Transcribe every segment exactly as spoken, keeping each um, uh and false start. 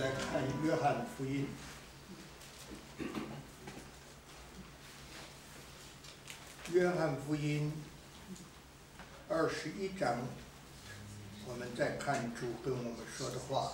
来看约翰福音，约翰福音二十一章，我们再看主跟我们说的话。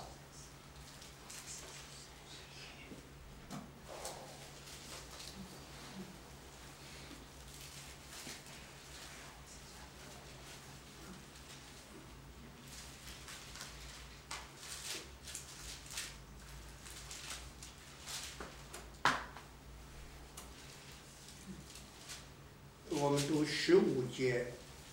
我们读十五节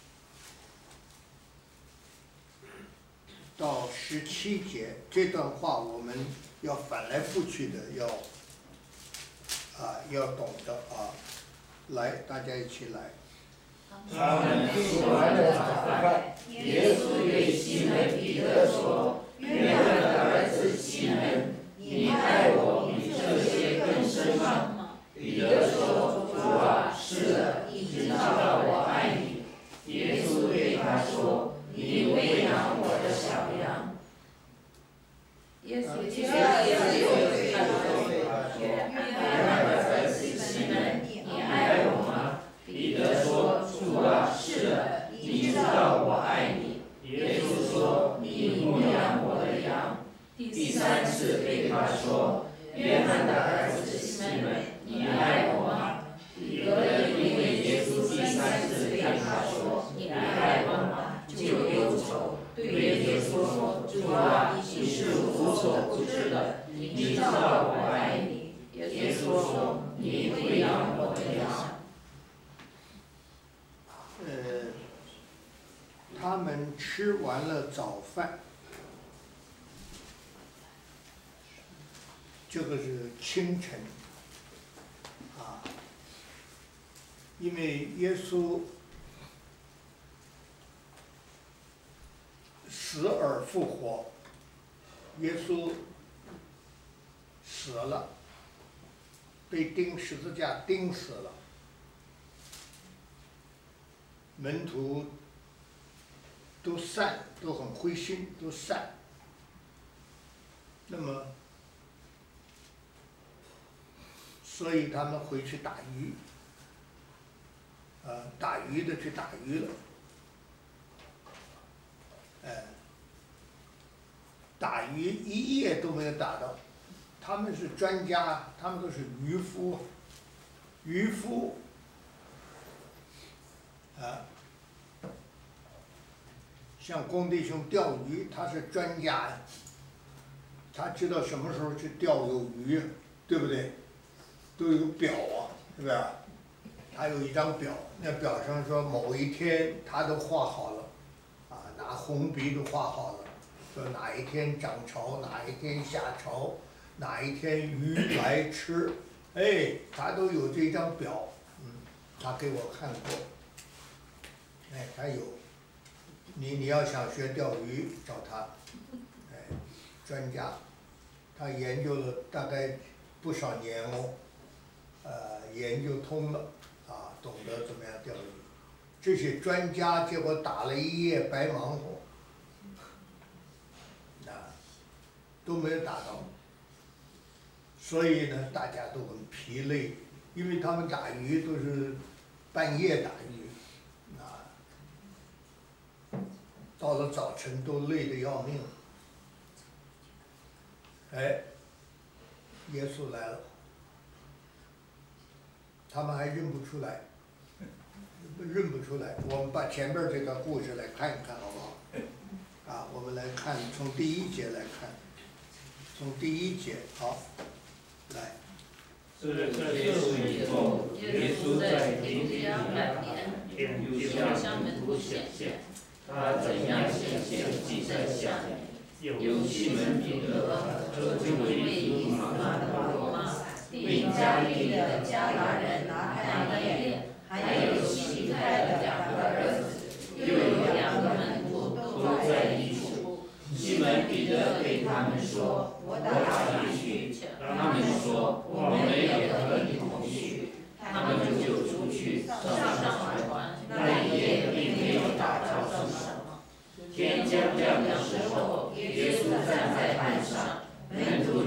到十七节，这段话我们要翻来覆去的，要啊要懂得啊。来，大家一起来。 他们吃完了早饭，耶稣对西门彼得说：“约翰的儿子西门，你爱我比这些更深吗？”彼得说：“主啊，是的，你知道我爱你。”耶稣对他说：“你喂养我的小羊。”耶稣接着又对他说：“约翰的儿子西门，你爱我吗？”彼得说：“主啊，是的，你知道我爱你。”耶稣说：“你牧养我的羊。”第三次对他说：“约翰的儿子西门，你爱我吗？”彼得因为耶稣第三次对他说：“你爱我吗？”就忧愁，对耶稣说：“主啊，你是无所不知的，你知道我爱你。”耶稣说：“你喂养我的羊。” 呃，他们吃完了早饭，这个是清晨啊，因为耶稣死而复活，耶稣死了，被钉十字架钉死了。门徒都散，都很灰心，都散。那么，所以他们回去打鱼，啊，打鱼的去打鱼了，哎，打鱼一夜都没有打到。他们是专家，他们都是渔夫，渔夫。啊，像龚弟兄钓鱼，他是专家，他知道什么时候去钓有鱼，对不对？都有表啊，是不是？他有一张表，那表上说某一天他都画好了，啊，拿红笔都画好了，说哪一天涨潮，哪一天下潮，哪一天鱼来吃，哎，他都有这张表，嗯，他给我看过。哎，他有，你你要想学钓鱼，找他，哎，专家，他研究了大概不少年哦，呃，研究通了，啊，懂得怎么样钓鱼。这些专家结果打了一夜白忙活，啊，都没有打到，所以呢，大家都很疲累，因为他们打鱼都是半夜打鱼。到了早晨都累得要命，哎，耶稣来了，他们还认不出来，认不出来。我们把前边这个故事来看一看，好不好？啊，我们来看，从第一节来看，从第一节，好，来。 这这事以后，耶稣在平地两年，又向门徒显现。他怎样显现，记在下面。有西门彼得，这位以马的罗马，并加利利的加达人拿但业利，还有西泰的两个儿子，又有两个门徒都在一处。西门彼得对他们说：“我到哪里去？”他们说：“我们也和你同去。”他们就出去上上海湾，那一夜并没有打着什么。天将亮的时候，耶稣站在岸上，门徒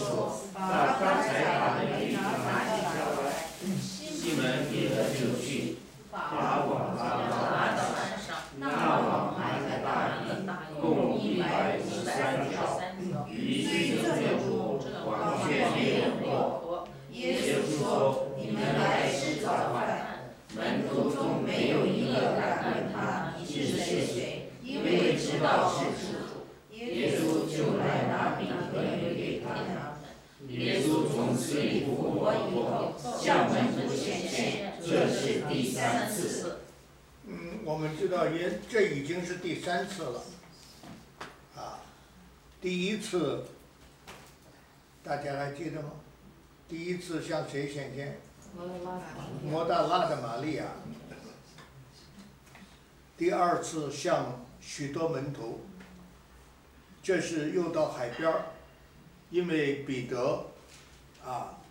说：“把刚才打的鱼拿起来。”西门彼得就去，把网拉到岸上，那网还在大里，共一百五十三条，鱼虽就多，网却没有破。耶稣说：“你们来吃早饭。”门徒中没有一个敢问他你是谁，因为知道是主。耶稣就来拿饼和鱼给他们。耶稣从死里复活以后，向门徒显现，这是第三次。 嗯，我们知道也这已经是第三次了，啊，第一次大家还记得吗？第一次向谁显现？摩大拉的玛利亚。第二次向许多门徒，这是又到海边儿，因为彼得啊，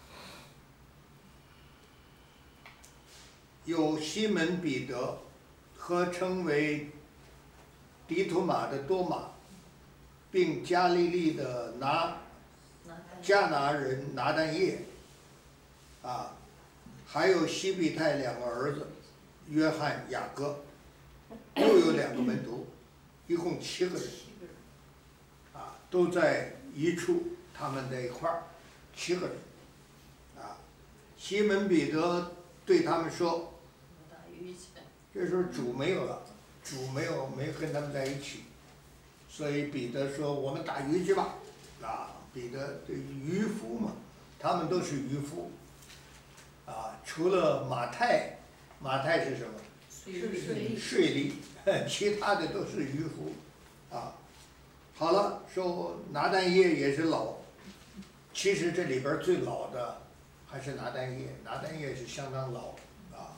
有西门彼得和称为迪图马的多马，并加利利的拿迦拿人拿但业，啊，还有西庇太两个儿子约翰、雅各，又有两个门徒，一共七个人，啊，都在一处，他们在一块儿，七个人，啊，西门彼得对他们说，这时候主没有了，主没有没跟他们在一起，所以彼得说我们打鱼去吧，啊，彼得这渔夫嘛，他们都是渔夫，啊，除了马太，马太是什么？税吏，其他的都是渔夫，啊，好了，说拿但业也是老，其实这里边最老的还是拿但业，拿但业是相当老，啊，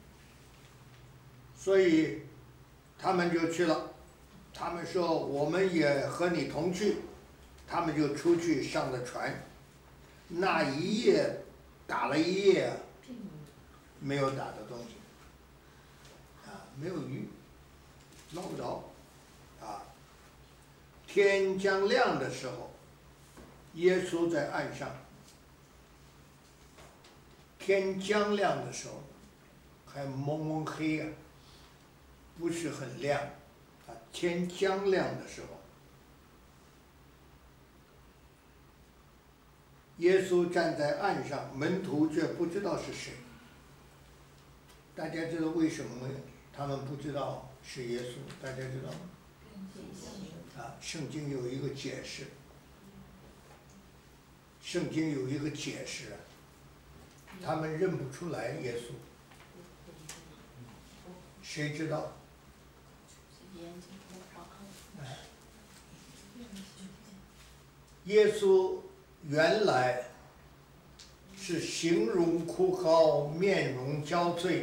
所以他们就去了，他们说我们也和你同去，他们就出去上了船，那一夜打了一夜，没有打到东西，啊，没有鱼，捞不着，啊，天将亮的时候，耶稣在岸上，天将亮的时候，还蒙蒙黑呀、啊，不是很亮，啊，天将亮的时候，耶稣站在岸上，门徒却不知道是谁。大家知道为什么他们不知道是耶稣？大家知道吗？啊，圣经有一个解释。圣经有一个解释，他们认不出来耶稣。谁知道？耶稣原来是形容枯槁，面容憔悴。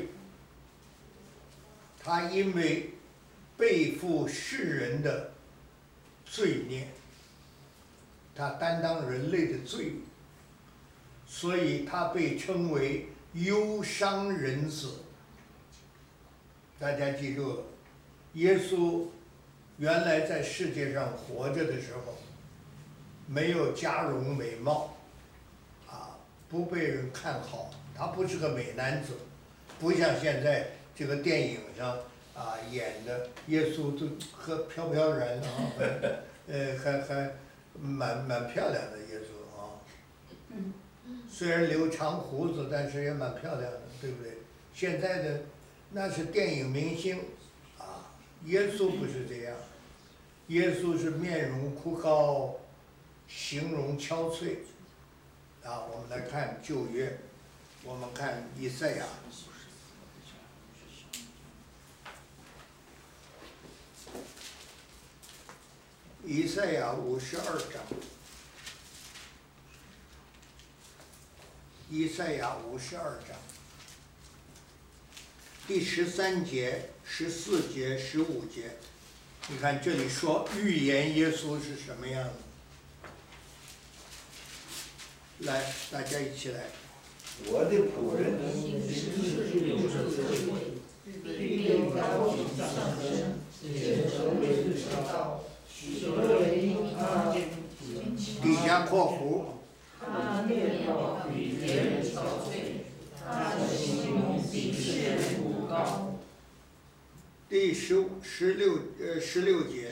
他因为背负世人的罪孽，他担当人类的罪，所以他被称为忧伤人子。大家记住了，耶稣原来在世界上活着的时候，没有佳容美貌，啊，不被人看好，他不是个美男子，不像现在这个电影上啊演的耶稣都和飘飘然啊，呃还还蛮蛮漂亮的耶稣啊，虽然留长胡子，但是也蛮漂亮的，对不对？现在的那是电影明星，啊，耶稣不是这样，耶稣是面容枯槁，形容憔悴。啊，我们来看旧约，我们看以赛亚。以赛亚五十二章，以赛亚五十二章，第十三节、十四节、十五节，你看这里说预言耶稣是什么样的？来，大家一起来。 我的仆人是有着智慧，必定高举上升，且成为知道。许多人因他底下下括弧。 他面貌比别人憔悴，他的形容比世人无高。 第十五、十六呃十六节。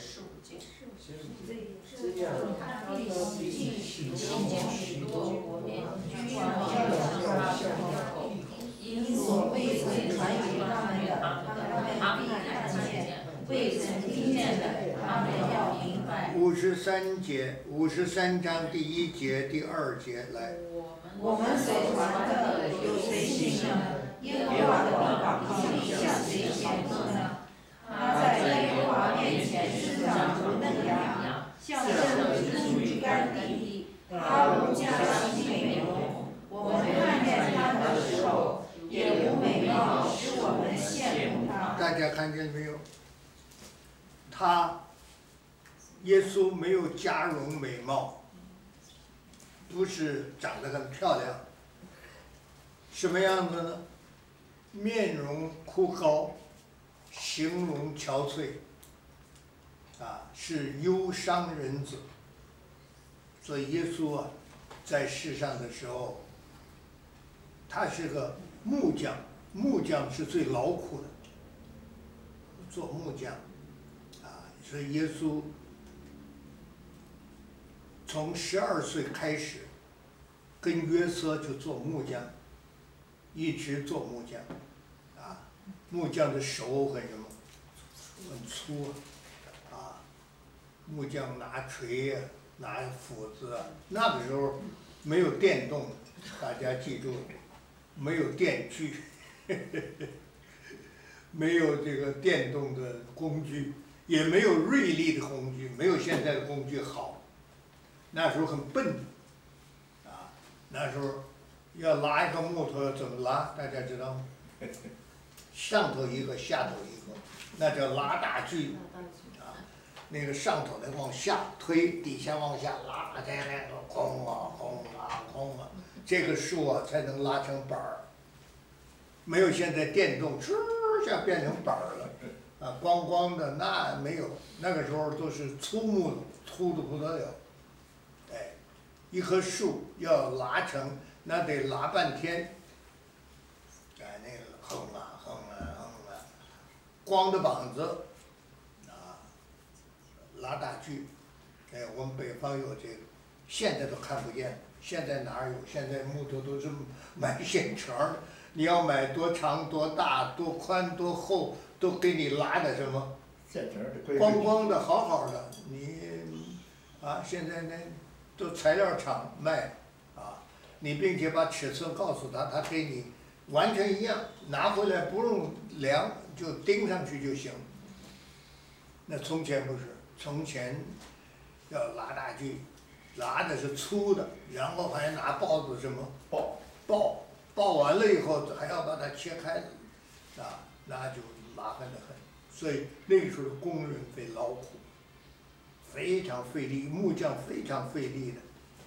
这样，他必洗净许多许多国民，君王要向他叩头，因所未曾传于他们的，他们必看见；未曾听见的，他们要明白。 五十三节，五十三章第一节、第二节来。 我们所传的有谁信呢？耶和华的膀臂向谁显露呢？他在耶和华面前生长如嫩芽，像正直于干地。他无佳形美容，我们看见他的时候，也无美貌使我们羡慕他。 大家看见没有？他，耶稣没有佳容美貌，不是长得很漂亮，什么样子呢？面容枯槁，形容憔悴，啊，是忧伤人子。所以耶稣啊，在世上的时候，他是个木匠，木匠是最劳苦的，做木匠，啊，所以耶稣从十二岁开始，跟约瑟就做木匠，一直做木匠，啊，木匠的手很什么，很粗啊，啊，木匠拿锤呀、啊，拿斧子啊，那个时候没有电动，大家记住，没有电锯，没有这个电动的工具，也没有锐利的工具，没有现在的工具好。那时候很笨，啊，那时候要拉一个木头要怎么拉？大家知道吗？上头一个，下头一个，那叫拉大锯，啊，那个上头的往下推，底下往下拉，这样那个轰啊轰啊轰啊，这个树啊才能拉成板儿。没有现在电动，哧一下变成板儿了，啊，光光的那没有，那个时候都是粗木，粗的不得了。哎，一棵树要拉成，那得拉半天。哎，那个哼啊哼啊哼啊，光着膀子，啊，拉大锯。哎，我们北方有这个，现在都看不见，现在哪有？现在木头都是买现成的，你要买多长多大多宽多厚，都给你拉的什么？ 现成的。 光光的好好的，你啊，现在那。都材料厂卖，啊，你并且把尺寸告诉他，他给你完全一样，拿回来不用量就钉上去就行。那从前不是，从前要拉大锯，拉的是粗的，然后还拿刨子什么刨，刨，刨完了以后还要把它切开，啊，那就麻烦得很。所以那个时候工人费劳苦。非常费力，木匠非常费力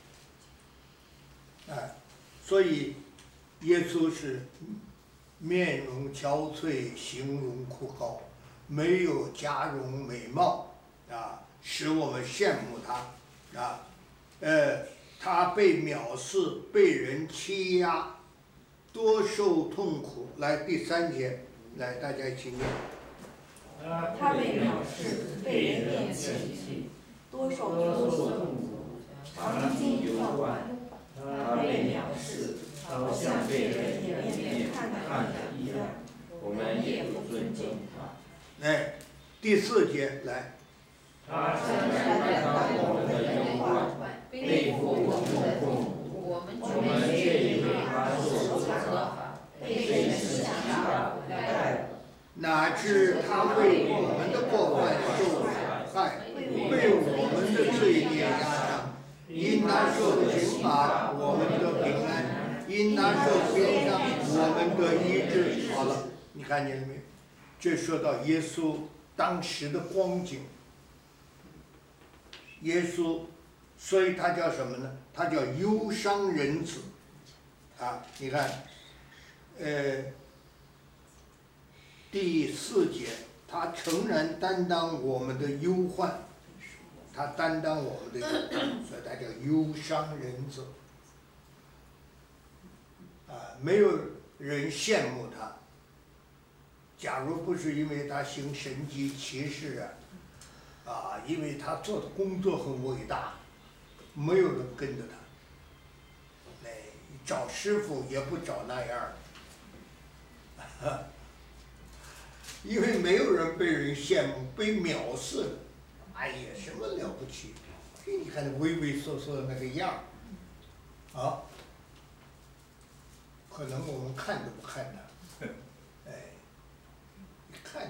的，哎，所以耶稣是面容憔悴，形容枯槁，没有佳容美貌，啊，使我们羡慕他，啊，呃，他被藐视，被人欺压，多受痛苦。来第三节，来大家一起念。 他被藐视，被人厌弃。多受痛苦，常经忧患，他被藐视，好像被人掩面看看的一样，我们也不尊敬他。 来，第四节来。 他常常担当我们的忧患，背负我们的痛苦，我们却以为他受责罚，被人施加苦待。 哪知他为我们的过犯受害，为我们的罪孽压伤，因他受刑罚，我们得平安；因他受鞭伤，我们得医治。好了，你看见了没有？这说到耶稣当时的光景。耶稣，所以他叫什么呢？他叫忧伤人子。啊，你看，呃。第四节，他诚然担当我们的忧患， 他担当我们的忧伤，所以他叫忧伤人子。啊，没有人羡慕他。假如不是因为他行神迹奇事啊，啊，因为他做的工作很伟大，没有人跟着他。哎，找师傅也不找那样的，因为没有人被人羡慕，被藐视了。哎呀，什么了不起？嘿，你看那畏畏缩缩的那个样儿，啊，可能我们看都不看他，哎，一看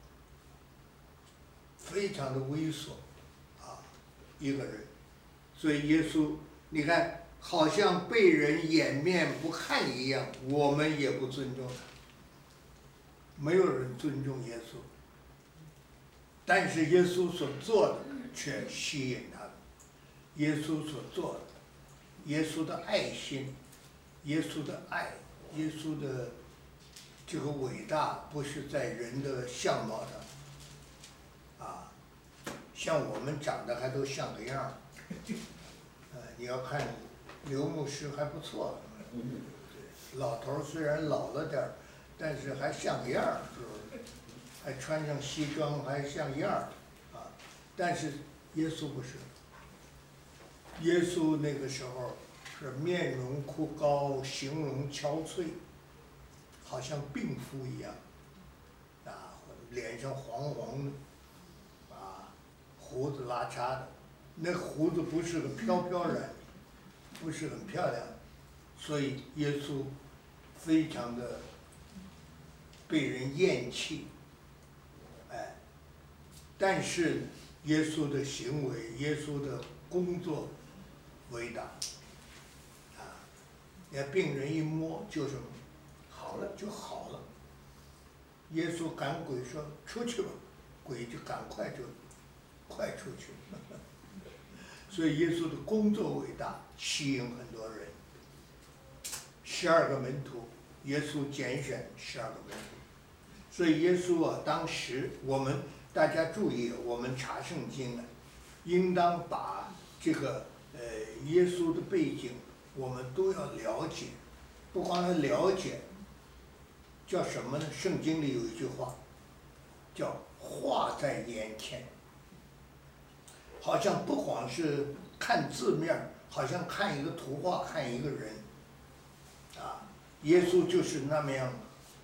非常的猥琐，啊，一个人，所以耶稣，你看，好像被人掩面不看一样，我们也不尊重他，没有人尊重耶稣。但是耶稣所做的却吸引他们，耶稣所做的，耶稣的爱心，耶稣的爱，耶稣的这个伟大，不是在人的相貌上，啊，像我们长得还都像个样儿，呃，你要看刘牧师还不错，老头儿虽然老了点儿，但是还像个样儿，是不是？还穿上西装，还像样儿，啊！但是耶稣不是，耶稣那个时候是面容枯槁，形容憔悴，好像病夫一样，啊，脸上黄黄的，啊，胡子拉碴的，那胡子不是个飘飘然，不是很漂亮，所以耶稣非常的被人厌弃。哎，但是耶稣的行为，耶稣的工作伟大，啊，连病人一摸就是好了就好了。耶稣赶鬼说出去吧，鬼就赶快就快出去了。所以耶稣的工作伟大，吸引很多人。十二个门徒，耶稣拣选十二个门徒。所以耶稣啊，当时我们大家注意，我们查圣经啊，应当把这个呃耶稣的背景，我们都要了解，不光是了解，叫什么呢？圣经里有一句话，叫“话在眼前”，好像不光是看字面，好像看一个图画，看一个人，啊，耶稣就是那么样。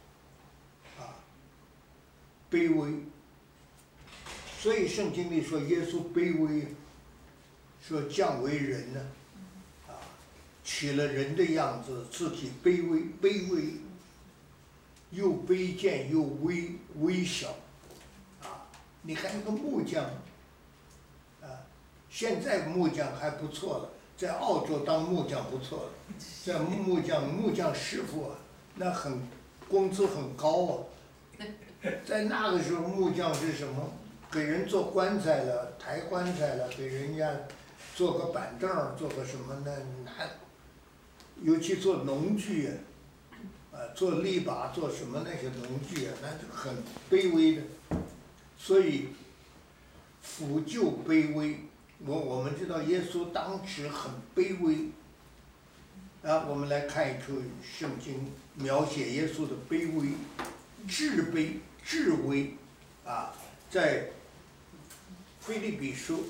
卑微，所以圣经里说耶稣卑微，说降为人呢，啊，取了人的样子，自己卑微，卑微，又卑贱又微微小，啊，你看那个木匠，啊，现在木匠还不错了，在澳洲当木匠不错了，在木匠木匠师傅啊，那很工资很高啊。在那个时候，木匠是什么？给人做棺材了，抬棺材了，给人家做个板凳，做个什么呢？那，尤其做农具啊，啊，做篱笆，做什么那些农具啊，那就很卑微的。所以，腐就卑微。我我们知道耶稣当时很卑微。啊，我们来看一处圣经描写耶稣的卑微、至卑。至微，啊，在腓立比书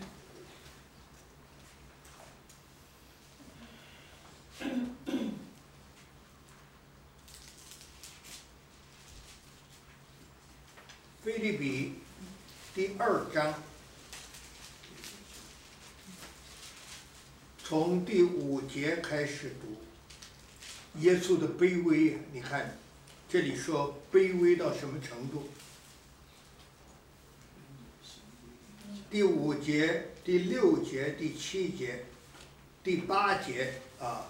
腓立比第二章，从第五节开始读，耶稣的卑微，你看。这里说卑微到什么程度？第五节、第六节、第七节、第八节啊，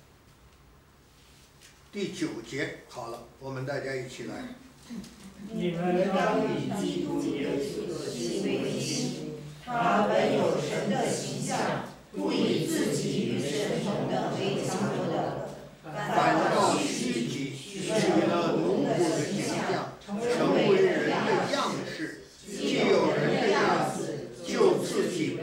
第九节，好了，我们大家一起来。 你们当以基督耶稣的心为心，他本有神的形象，不以自己与神同等为强夺的， 反倒虚己。取了奴仆的形象，成为人的样式，既有人的样子，就自己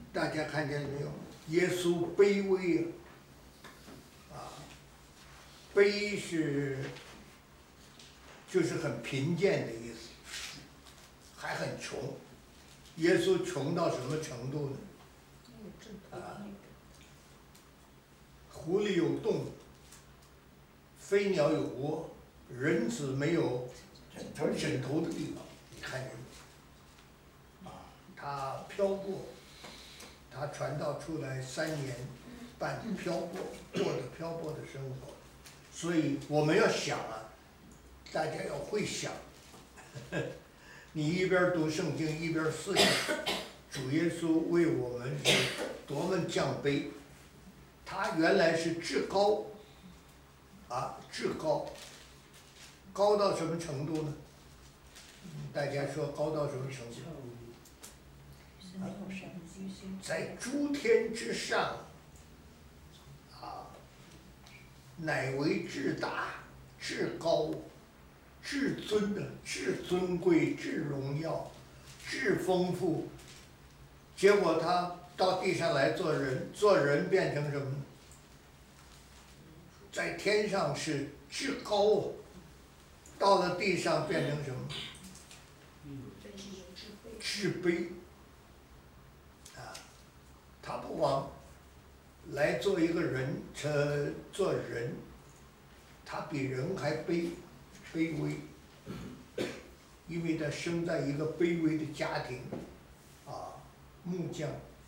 大家看见了没有？耶稣卑微啊，卑是就是很贫贱的意思，还很穷。耶稣穷到什么程度呢？啊，狐狸有洞，飞鸟有窝，人子没有枕头的地方。你看见没有？啊，他漂泊，他传道出来三年半漂泊，过着漂泊的生活。所以我们要想啊，大家要会想。你一边读圣经一边思想，主耶稣为我们是多么降卑，他原来是至高，啊，至高，高到什么程度呢？大家说高到什么程度？啊，在诸天之上，啊，乃为至大、至高、至尊的、至尊贵、至荣耀、至丰富。结果他到地上来做人，做人变成什么呢？在天上是至高，到了地上变成什么？至卑。啊，他不光来做一个人，呃，做人，他比人还卑卑微，因为他生在一个卑微的家庭，啊，木匠，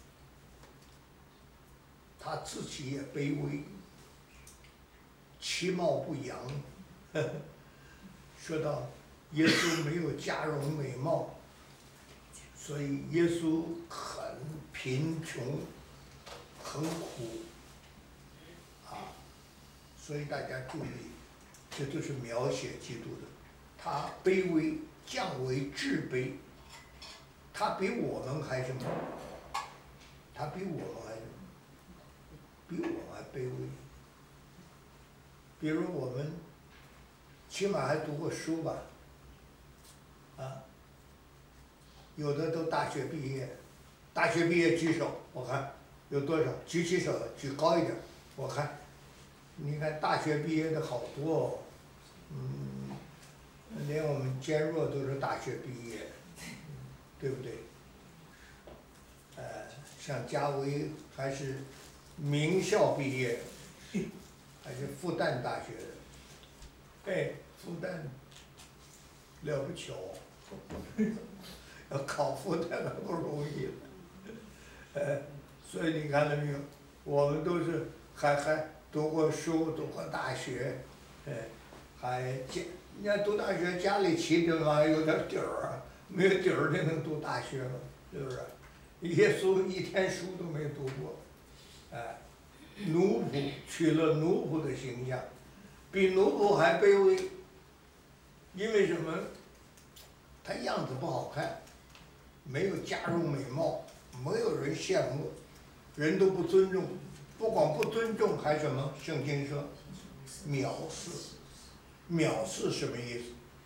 他自己也卑微，其貌不扬。呵呵，说到耶稣没有佳容美貌，所以耶稣很贫穷，很苦，啊，所以大家注意，这都是描写基督的。他卑微，降为至卑，他比我们还什么？他比我们还什么？比我们还卑微。比如我们起码还读过书吧，啊，有的都大学毕业，大学毕业举手，我看有多少？举起手，举高一点，我看，你看大学毕业的好多哦，嗯，连我们坚若都是大学毕业，对不对？呃，像嘉威还是名校毕业，还是复旦大学的，哎，复旦了不起哦，要考复旦可不容易，呃，所以你看到没有？我们都是还还读过书，读过大学，哎，还家，人家读大学家里起的嘛有点底儿啊，没有底儿的能读大学吗？是不是？耶稣一天书都没读过，哎，奴仆取了奴仆的形象，比奴仆还卑微，因为什么？他样子不好看，没有佳容美貌，没有人羡慕，人都不尊重，不光不尊重，还什么？圣经说藐视，藐视什么意思？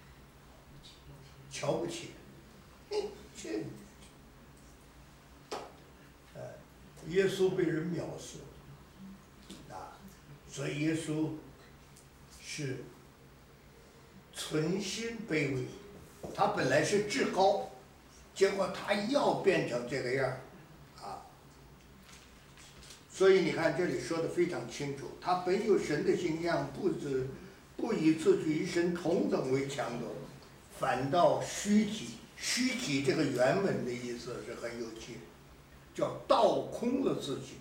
瞧不起，哎，这，呃，耶稣被人藐视，啊，所以耶稣是存心卑微，他本来是至高，结果他要变成这个样儿，啊，所以你看这里说的非常清楚，他本有神的形象，不知不以自己与神同等为强夺，反倒虚己。虚己这个原文的意思是很有趣，叫倒空了自己，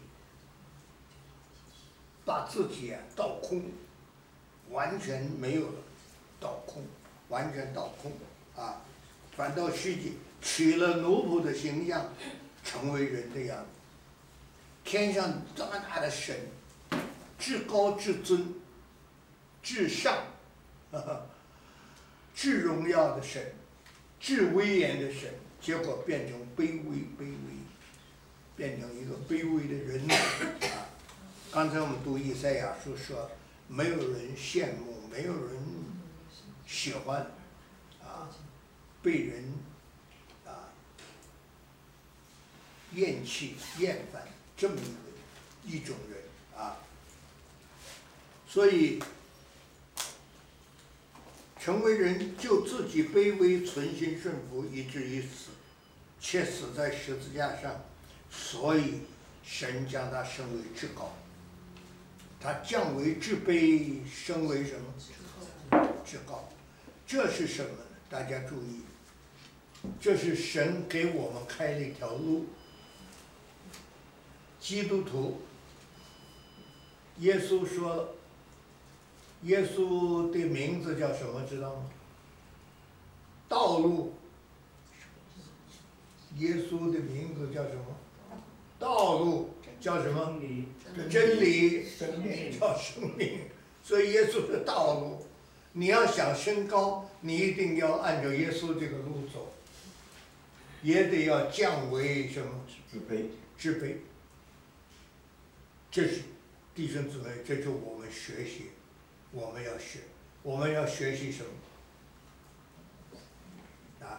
把自己啊倒空，完全没有了，倒空，完全倒空啊，反倒虚己，取了奴仆的形象，成为人的样子。天上这么大的神，至高至尊，至上，呵呵，至荣耀的神，至威严的神，结果变成卑微卑微，变成一个卑微的人啊！刚才我们读以赛亚书说，没有人羡慕，没有人喜欢，啊，被人啊厌弃、厌烦这么一个一种人啊。所以，成为人就自己卑微、存心顺服，以至于死，且死在十字架上。所以，神将他升为至高。他降为至卑，升为什么？至高。这是什么呢？大家注意，这是神给我们开了一条路。基督徒，耶稣说了，耶稣的名字叫什么？知道吗？道路。耶稣的名字叫什么？道路叫什么？真理。 生命叫生命。所以耶稣是道路。你要想升高，你一定要按照耶稣这个路走，也得要降为什么？ 自卑。 自卑。这是弟兄姊妹，这就是我们学习，我们要学，我们要学习什么？啊，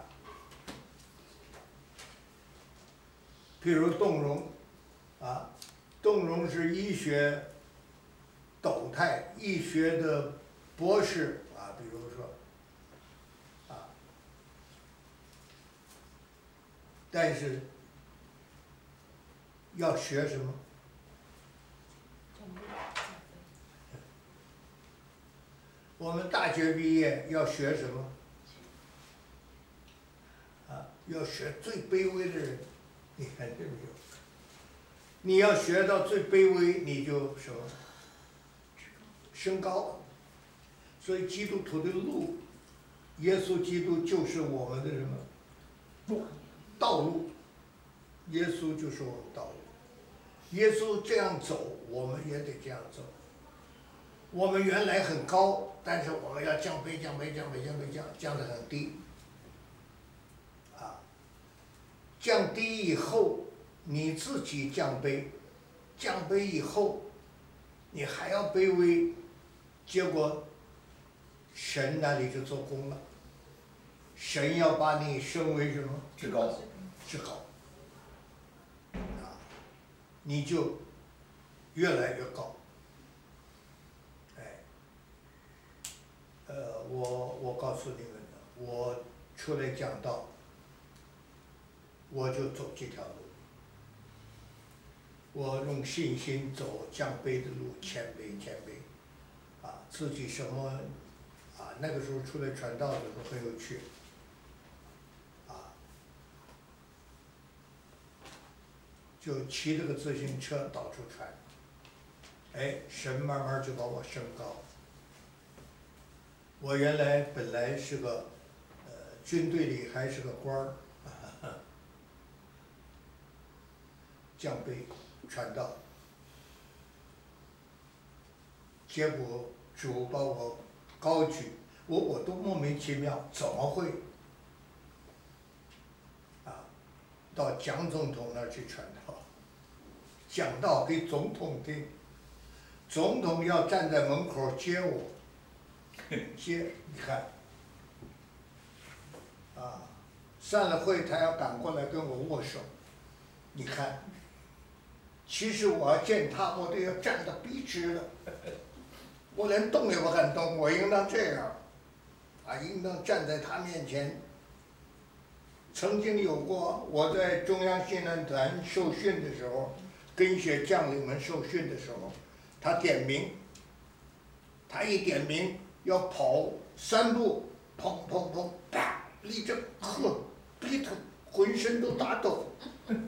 譬如动容，啊，动容是医学斗态，医学的博士啊，比如说，啊，但是要学什么？我们大学毕业要学什么？啊，要学最卑微的人。你看这没有？你要学到最卑微，你就什么？升高。所以基督徒的路，耶稣基督就是我们的什么？路，道路。耶稣就是我们道路。耶稣这样走，我们也得这样走。我们原来很高，但是我们要降卑、降卑、降卑、降卑、降降得很低。啊，降低以后，你自己降卑，降卑以后，你还要卑微，结果神那里就做工了。神要把你升为什么？ 至高。 至高。啊，你就越来越高。呃，我我告诉你们的，我出来讲道，我就走这条路。我用信心走降卑的路，谦卑谦卑，啊，自己什么，啊，那个时候出来传道的时候很有趣，啊，就骑着个自行车到处传，哎，神慢慢就把我升高。我原来本来是个，呃，军队里还是个官儿，降卑传道，结果主把我高举，我我都莫名其妙，怎么会？啊，到蒋总统那儿去传道，讲道给总统听，总统要站在门口接我。接，你看，啊，散了会他要赶过来跟我握手，你看，其实我要见他，我都要站得笔直了，我连动也不敢动，我应当这样，啊，应当站在他面前。曾经有过我在中央信任团受训的时候，跟一些将领们受训的时候，他点名，他一点名。要跑三步，砰砰砰，啪，立正，呵，逼他浑身都打抖。呃，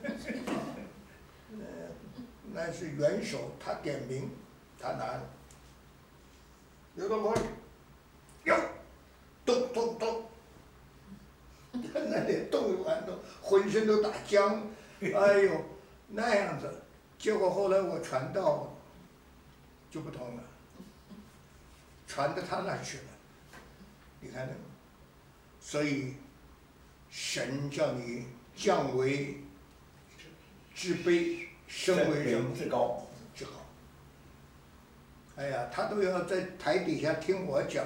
那是元首，他点名，他拿。刘东波，有，动动动。他那里动完都浑身都打僵，哎呦，那样子。结果后来我传道，就不同了。传到他那儿去了，你看那个，所以神叫你降为至卑，升为什么？ 至高。 至高。哎呀，他都要在台底下听我讲，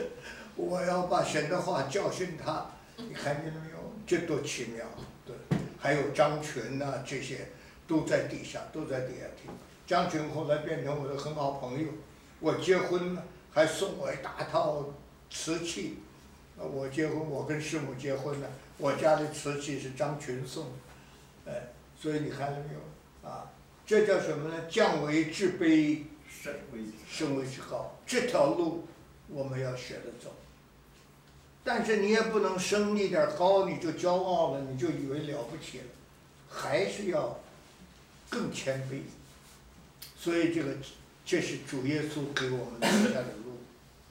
我要把神的话教训他，你看见了没有？这多奇妙！对， 还有张群呐、这些都在底下，都在底下听。张群后来变成我的很好朋友，我结婚了还送我一大套瓷器。我结婚，我跟师母结婚了，我家的瓷器是张群送的，哎，所以你看到没有啊？这叫什么呢？降为至卑， 升为升为至高，这条路我们要学着走。但是你也不能升一点高你就骄傲了，你就以为了不起了，还是要更谦卑。所以这个，这是主耶稣给我们留下的路。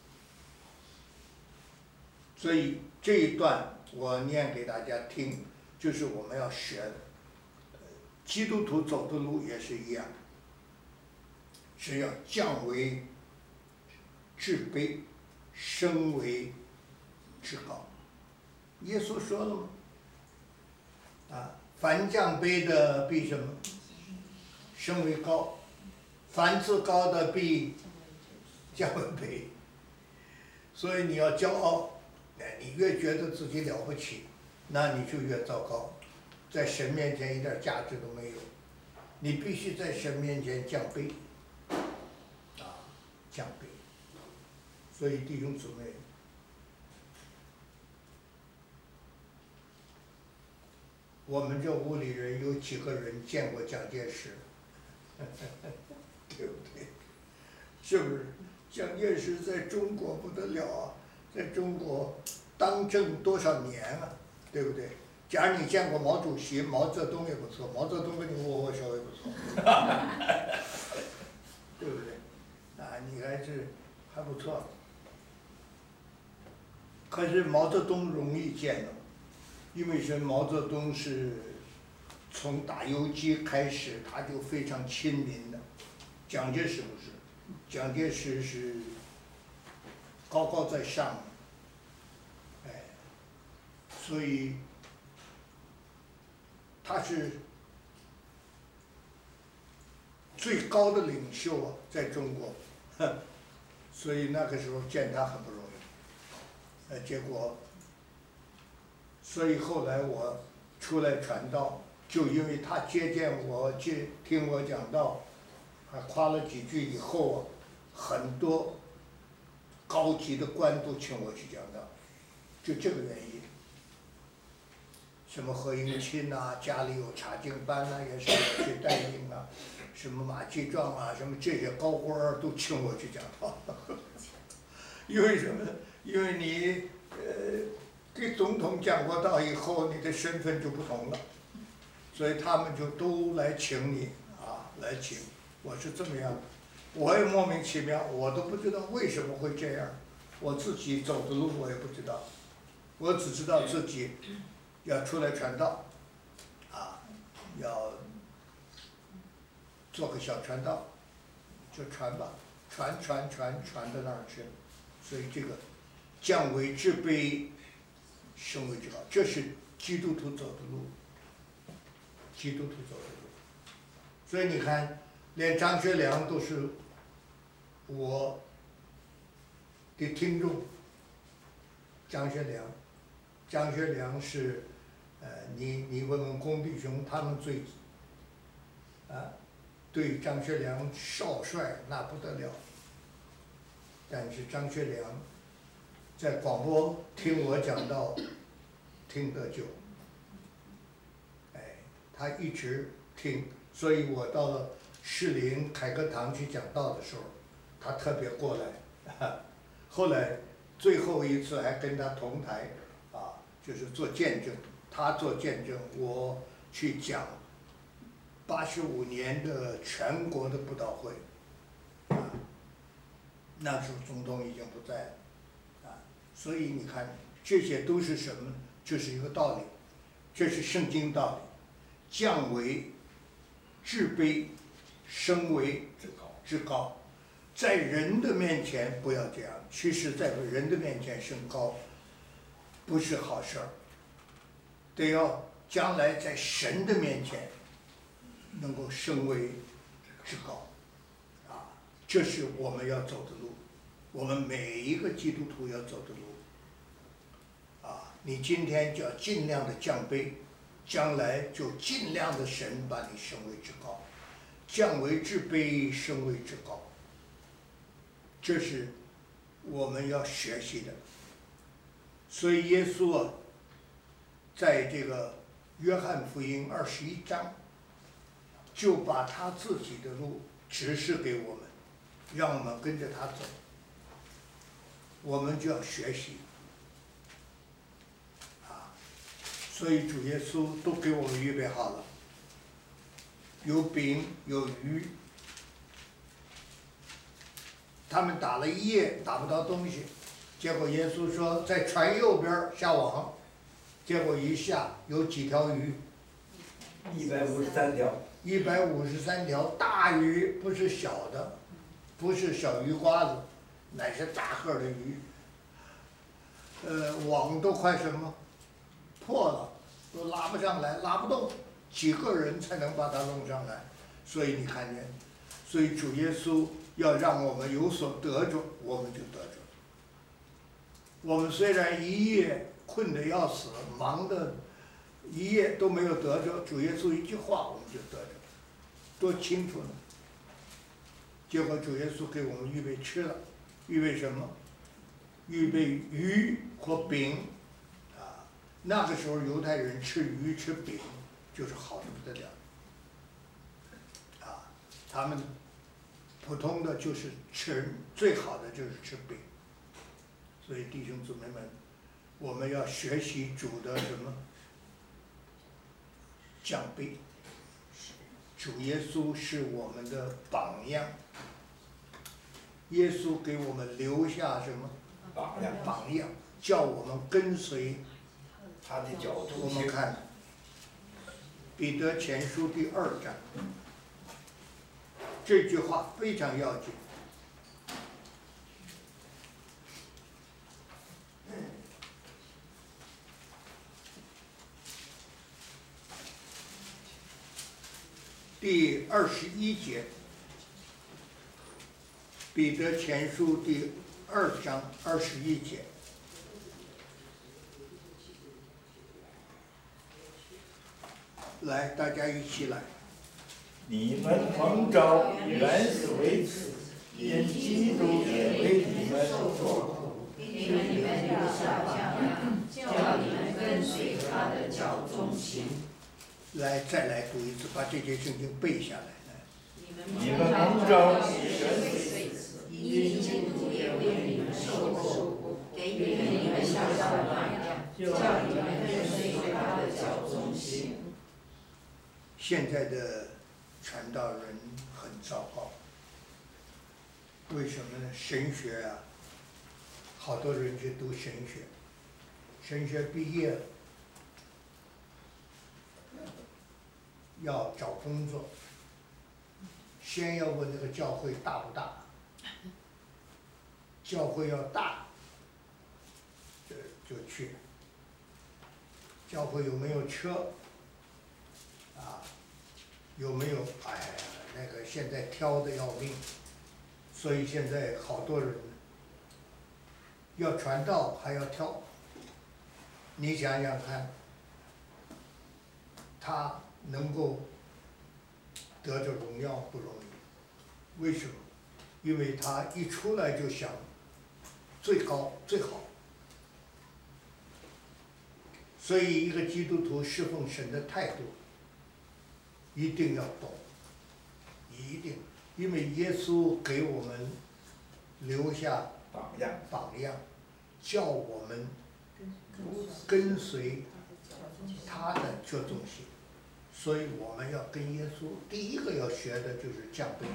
所以这一段我念给大家听，就是我们要学的。基督徒走的路也是一样，是要降为至卑，升为至高。耶稣说了吗？啊，凡降卑的必什么？升为高；凡自高的必降为卑。所以你要骄傲。哎，你越觉得自己了不起，那你就越糟糕，在神面前一点价值都没有。你必须在神面前降卑，啊，降卑。所以弟兄姊妹，我们这屋里人有几个人见过蒋介石？对不对？是不是？蒋介石在中国不得了啊！在中国当政多少年了，对不对？假如你见过毛主席、毛泽东也不错，毛泽东跟你握握手也不错，对不对？啊，你还是还不错。可是毛泽东容易见了，因为是毛泽东是从打游击开始他就非常亲民的，蒋介石不是，蒋介石是高高在上。所以，他是最高的领袖啊，在中国，所以那个时候见他很不容易。呃，结果，所以后来我出来传道，就因为他接见我，接听我讲道，还夸了几句以后啊，很多高级的官都请我去讲道，就这个原因。什么何应钦呐，家里有查经班呐、啊，也是我去带领啊。什么马继壮啊，什么这些高官儿都请我去讲道。因为什么？因为你呃给总统讲过道以后，你的身份就不同了，所以他们就都来请你啊，来请。我是这么样的，我也莫名其妙，我都不知道为什么会这样，我自己走的路我也不知道，我只知道自己。要出来传道，啊，要做个小传道，就传吧，传传传传到那儿去了。所以这个降为至卑，升为至高，这是基督徒走的路。基督徒走的路。所以你看，连张学良都是我的听众。张学良，张学良是。呃，你你问问龚弟兄，他们最，啊，对张学良少帅那不得了。但是张学良在广播听我讲道，听得久。哎，他一直听，所以我到了士林凯歌堂去讲道的时候，他特别过来。后来最后一次还跟他同台，啊，就是做见证。他做见证，我去讲八十五年的全国的布道会，啊，那时候总统已经不在了，啊，所以你看这些都是什么？这是一个道理，这是圣经道理，降为至卑，升为至高，至高，在人的面前不要这样，其实在人的面前升高，不是好事儿。得要将来在神的面前能够升为至高，啊，这是我们要走的路，我们每一个基督徒要走的路。啊，你今天就要尽量的降卑， 将来就尽量的神把你升为至高，降为至卑，升为至高。这是我们要学习的。所以耶稣啊，在这个约翰福音二十一章，就把他自己的路指示给我们，让我们跟着他走。我们就要学习，啊，所以主耶稣都给我们预备好了，有饼有鱼，他们打了一夜打不到东西，结果耶稣说在船右边下网，结果一下有几条鱼， 一百五十三条， 一百五十三条大鱼，不是小的，不是小鱼瓜子，乃是大个的鱼。呃，网都快什么破了，都拉不上来，拉不动，几个人才能把它弄上来。所以你看见，所以主耶稣要让我们有所得着，我们就得着。我们虽然一夜困得要死，忙得一夜都没有得着，主耶稣一句话我们就得着，多清楚呢。结果主耶稣给我们预备吃了，预备什么？预备鱼和饼，啊，那个时候犹太人吃鱼吃饼就是好的不得了，啊，他们普通的就是吃最好的就是吃饼，所以弟兄姊妹们，我们要学习主的什么降卑，主耶稣是我们的榜样，耶稣给我们留下什么？ 榜样， 榜样，叫我们跟随他的脚我中行。 们看彼得前书第二章，这句话非常要紧。第二十一节，彼得前书第二章二十一节。来，大家一起来。 你们蒙召原是为此，因基督也为你们受过， 并给你们留下榜样，叫你们跟随他的脚中行。 来，再来读一次，把这节圣经背下来。 你们蒙召原是为此， 因基督也为你们受过，给你们下榜样，叫你们跟随他的脚中行。 现在的传道人很糟糕，为什么呢？神学啊，好多人去读神学，神学毕业了，要找工作，先要问这个教会大不大，教会要大，就就去，教会有没有车？啊，有没有？哎呀，那个现在挑的要命，所以现在好多人要传道还要挑。你想想看，他能够得着荣耀不容易，为什么？因为他一出来就想最高最好。所以一个基督徒侍奉神的态度，一定要懂，一定，因为耶稣给我们留下榜样， 榜样，叫我们跟随他的这种行，所以我们要跟耶稣，第一个要学的就是降卑。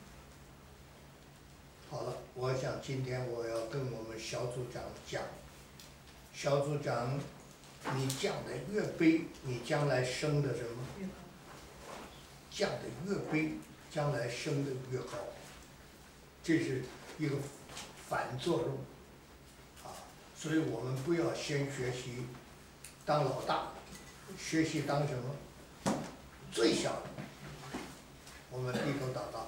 好了，我想今天我要跟我们小组长讲，小组长，你降的越卑，你将来升的什么？降的越卑，将来升的越高，这是一个反作用，啊，所以我们不要先学习当老大，学习当什么最小的。我们低头祷告。